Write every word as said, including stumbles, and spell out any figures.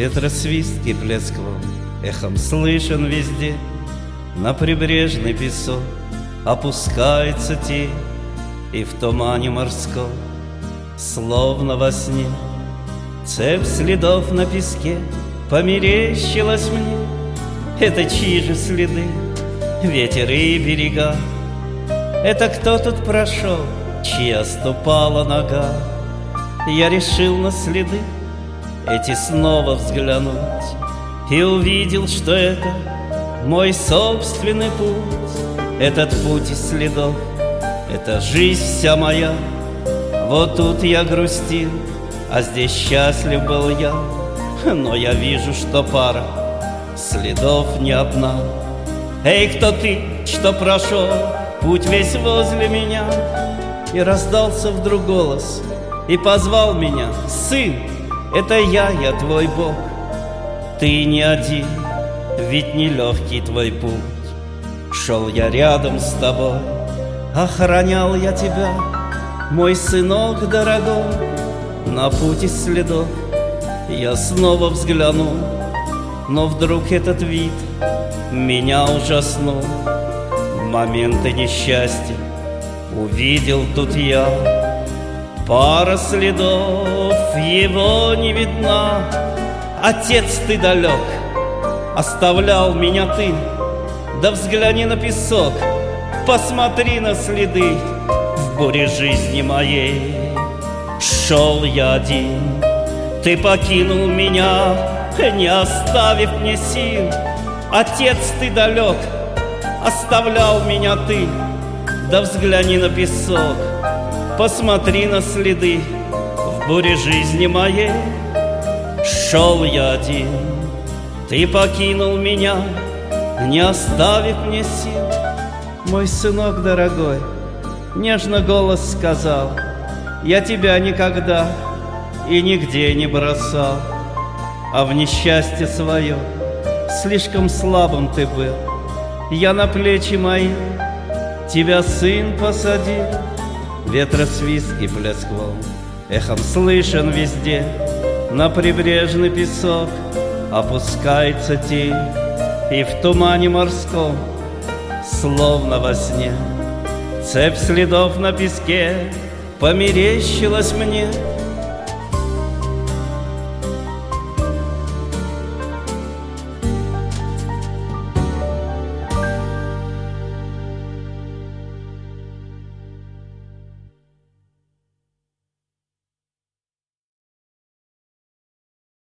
Ветросвист и плеск волн эхом слышен везде. На прибрежный песок опускается тень, и в тумане морском, словно во сне, цепь следов на песке померещилась мне. Это чьи же следы, ветер и берега? Это кто тут прошел, чья ступала нога? Я решил на следы эти снова взглянуть и увидел, что это мой собственный путь. Этот путь из следов, это жизнь вся моя. Вот тут я грустил, а здесь счастлив был я. Но я вижу, что пара следов не одна. Эй, кто ты, что прошел путь весь возле меня? И раздался вдруг голос и позвал меня: сын, это я, я твой Бог. Ты не один, ведь нелегкий твой путь. Шел я рядом с тобой, охранял я тебя, мой сынок дорогой. На пути следов я снова взглянул, но вдруг этот вид меня ужаснул. В моменты несчастья увидел тут я пара следов, его не видна. Отец, ты далек, оставлял меня ты. Да взгляни на песок, посмотри на следы. В буре жизни моей шел я один, ты покинул меня, не оставив мне сил. Отец, ты далек, оставлял меня ты. Да взгляни на песок, посмотри на следы. В буре жизни моей шел я один, ты покинул меня, не оставив мне сил. Мой сынок дорогой, нежно голос сказал: я тебя никогда и нигде не бросал. А в несчастье свое слишком слабым ты был. Я на плечи мои тебя, сын, посадил. Ветросвист и плеск волн эхом слышен везде. На прибрежный песок опускается тень, и в тумане морском, словно во сне, цепь следов на песке померещилась мне.